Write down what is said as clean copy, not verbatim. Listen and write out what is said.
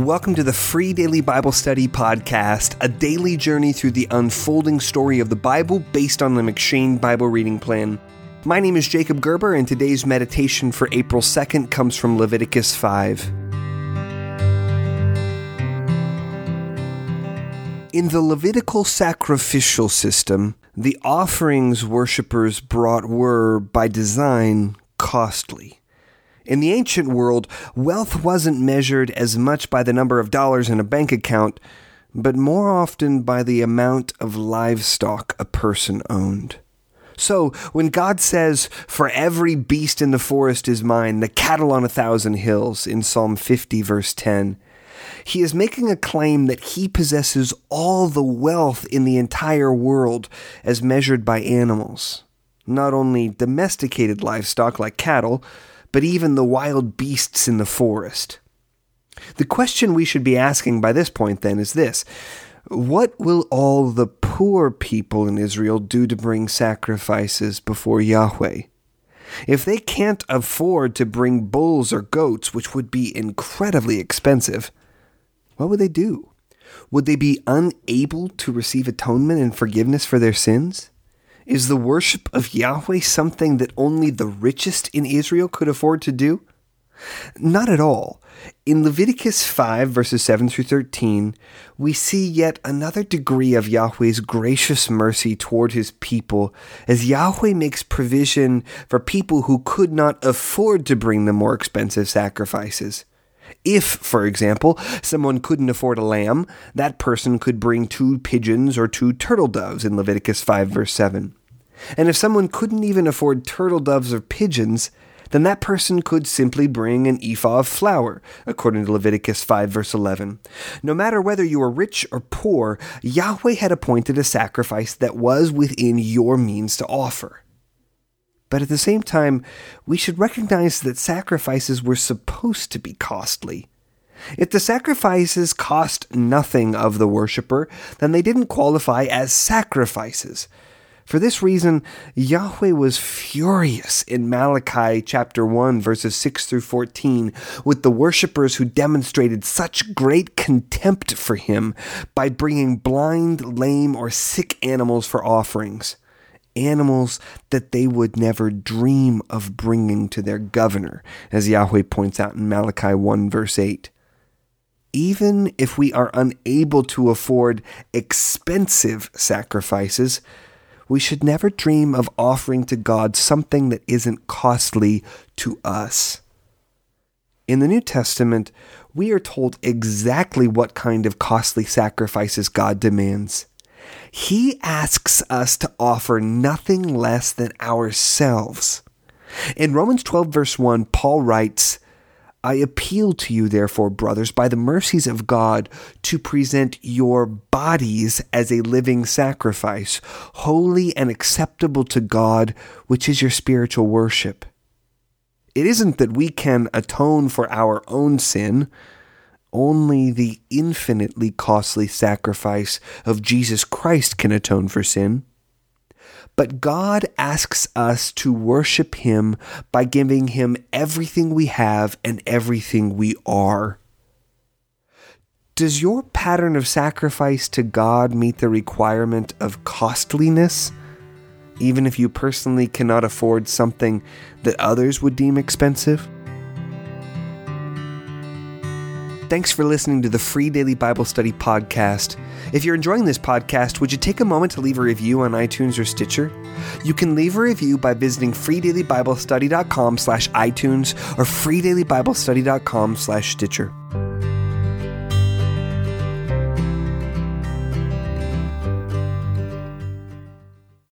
Welcome to the Free Daily Bible Study Podcast, a daily journey through the unfolding story of the Bible based on the M'Cheyne Bible reading plan. My name is Jacob Gerber, and today's meditation for April 2nd comes from Leviticus 5. In the Levitical sacrificial system, the offerings worshippers brought were, by design, costly. In the ancient world, wealth wasn't measured as much by the number of dollars in a bank account, but more often by the amount of livestock a person owned. So, when God says, "For every beast in the forest is mine, the cattle on 1,000 hills," in Psalm 50, verse 10, he is making a claim that he possesses all the wealth in the entire world as measured by animals. Not only domesticated livestock like cattle, but even the wild beasts in the forest. The question we should be asking by this point, then, is this: what will all the poor people in Israel do to bring sacrifices before Yahweh? If they can't afford to bring bulls or goats, which would be incredibly expensive, what would they do? Would they be unable to receive atonement and forgiveness for their sins? Is the worship of Yahweh something that only the richest in Israel could afford to do? Not at all. In Leviticus 5, verses 7 through 13, we see yet another degree of Yahweh's gracious mercy toward his people, as Yahweh makes provision for people who could not afford to bring the more expensive sacrifices. If, for example, someone couldn't afford a lamb, that person could bring 2 pigeons or 2 turtle doves in Leviticus 5, verse 7. And if someone couldn't even afford turtle doves or pigeons, then that person could simply bring an ephah of flour, according to Leviticus 5, verse 11. No matter whether you were rich or poor, Yahweh had appointed a sacrifice that was within your means to offer. But at the same time, we should recognize that sacrifices were supposed to be costly. If the sacrifices cost nothing of the worshiper, then they didn't qualify as sacrifices. For this reason, Yahweh was furious in Malachi chapter 1, verses 6 through 14, with the worshippers who demonstrated such great contempt for him by bringing blind, lame, or sick animals for offerings. Animals that they would never dream of bringing to their governor, as Yahweh points out in Malachi 1, verse 8. Even if we are unable to afford expensive sacrifices, we should never dream of offering to God something that isn't costly to us. In the New Testament, we are told exactly what kind of costly sacrifices God demands. He asks us to offer nothing less than ourselves. In Romans 12, verse 1, Paul writes, "I appeal to you, therefore, brothers, by the mercies of God, to present your bodies as a living sacrifice, holy and acceptable to God, which is your spiritual worship." It isn't that we can atone for our own sin. Only the infinitely costly sacrifice of Jesus Christ can atone for sin. But God asks us to worship him by giving him everything we have and everything we are. Does your pattern of sacrifice to God meet the requirement of costliness, even if you personally cannot afford something that others would deem expensive? Thanks for listening to the Free Daily Bible Study Podcast. If you're enjoying this podcast, would you take a moment to leave a review on iTunes or Stitcher? You can leave a review by visiting freedailybiblestudy.com/iTunes or freedailybiblestudy.com/Stitcher.